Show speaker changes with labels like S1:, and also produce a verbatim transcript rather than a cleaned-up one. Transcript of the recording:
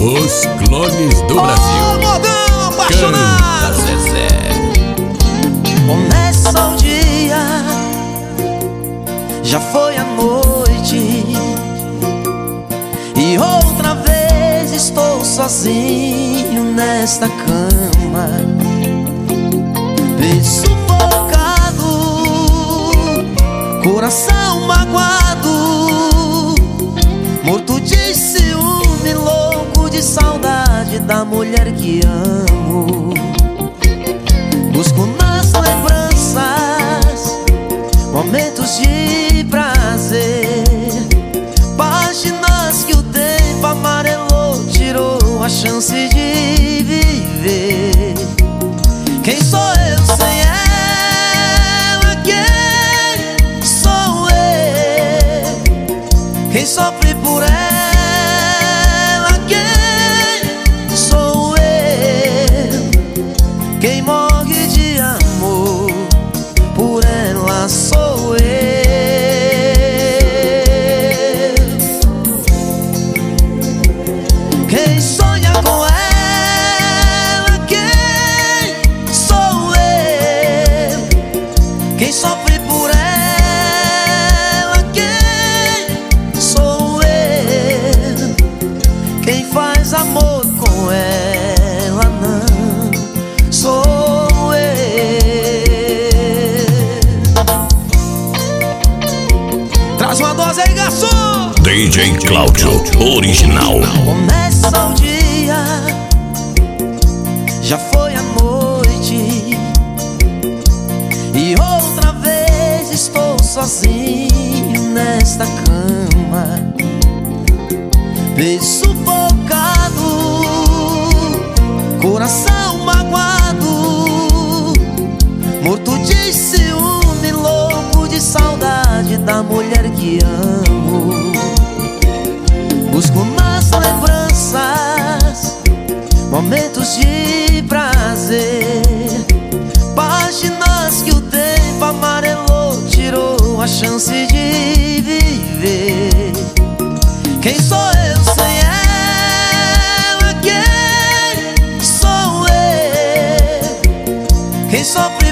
S1: Os clones do Brasil.
S2: Ô, modão apaixonado.
S1: Canta, Zezé.
S2: Começa o dia, já foi a noite, e outra vez estou sozinho nesta cama, bem sufocado, coração magoado, morto de ciúme, louco de saudade da mulher que amo. Busco nas lembranças momentos de prazer, páginas que o tempo amarelou, tirou a chance de viver. Quem sou eu sem ela? Quem sou eu? Quem sofre por ela? Quem sou eu? Quem morre de amor por ela sou eu. Quem sonha com ela? Quem sou eu? Quem sofre por ela? Quem sou eu? Quem faz amor com ela não sou eu. Traz uma dose aí, garçom.
S1: D J Cláudio, original.
S2: Começa o dia, já foi a noite, e outra vez estou sozinho nesta cama, bem sufocado, coração magoado, morto de ciúme, louco de saudade da mulher que amo. Busco nas lembranças momentos de prazer, páginas que o tempo amarelou, tirou a chance de viver. Quem sou eu sem ela? Quem sou eu? Quem sofre